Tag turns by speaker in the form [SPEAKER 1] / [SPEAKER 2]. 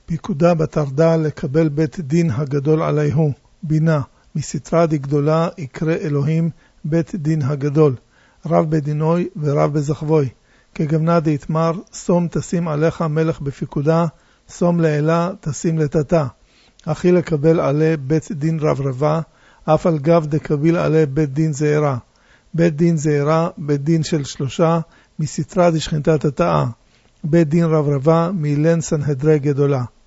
[SPEAKER 1] פיקודה בתרדה לקבל בית דין הגדול עליהו, בינה, מסתרה דגדולה יקרא אלוהים בית דין הגדול, רב בדינוי ורב בזכבוי, כגמנה דהתמר, סום תשים עליך מלך בפיקודה, סום לאלה תשים לתתה, אחי לקבל עלי בית דין רב רבה, אף על גב דקביל עלי בית דין זהירה, בית דין זהירה, בית דין של 3, מסתרה דשכינתה תתאה, בית דין רב רבה, מילן סנהדרי גדולה.